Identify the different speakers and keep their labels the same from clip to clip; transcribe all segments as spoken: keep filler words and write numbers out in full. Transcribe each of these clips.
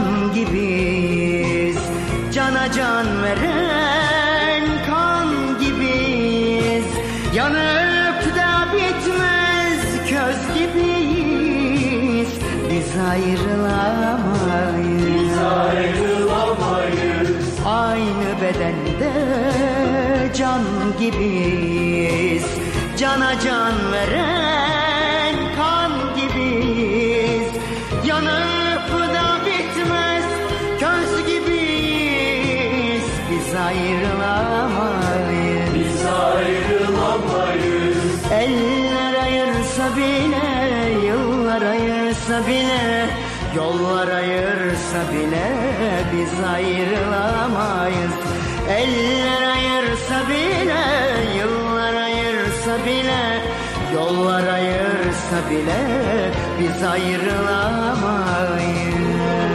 Speaker 1: gibiyiz, cana can veren kan gibiyiz. Yanıp da bitmez köz gibiyiz, biz ayrılamayız.
Speaker 2: Biz ayrılamayız.
Speaker 1: Aynı bedende can gibiyiz, cana can veren kan gibiyiz. Yanıp da bitmez köz gibiyiz, biz ayrılamayız.
Speaker 2: Biz ayrılamayız.
Speaker 1: Eller ayırsa bile, yıllar ayırsa bile, yollar ayırsa bile biz ayrılamayız. Eller ayırsa bile, yıllar ayırsa bile, yollar ayırsa bile biz ayrılamayız.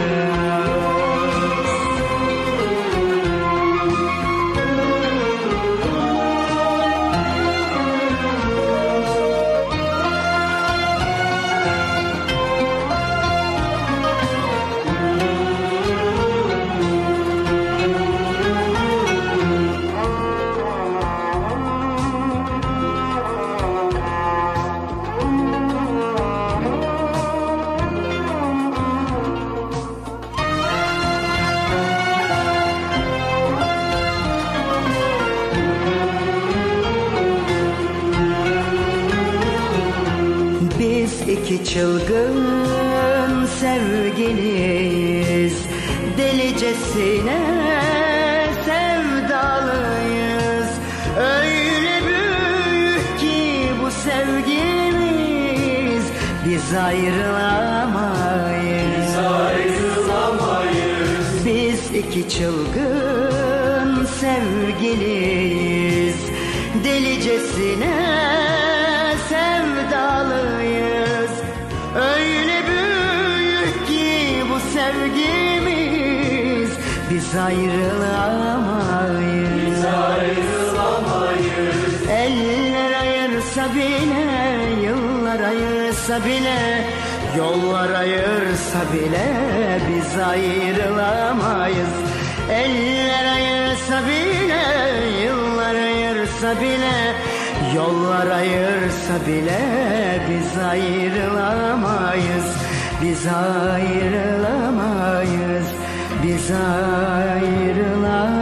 Speaker 1: Biz iki çılgın sevgiliyiz, delicesine sevdalıyız. Öyle büyük ki bu sevgimiz, biz ayrılamayız.
Speaker 2: Biz ayrılamayız.
Speaker 1: Biz iki çılgın sevgiliyiz, delicesine sevdalıyız. Öyle büyük ki bu sevgimiz, biz ayrılamayız.
Speaker 2: Biz ayrılamayız.
Speaker 1: Eller ayırsa bile, yıllar ayırsa bile, yollar ayırsa bile biz ayrılamayız. Eller ayırsa bile, yıllar ayırsa bile, yollar ayırsa bile biz ayrılamayız. Biz ayrılamayız, biz ayrılamayız.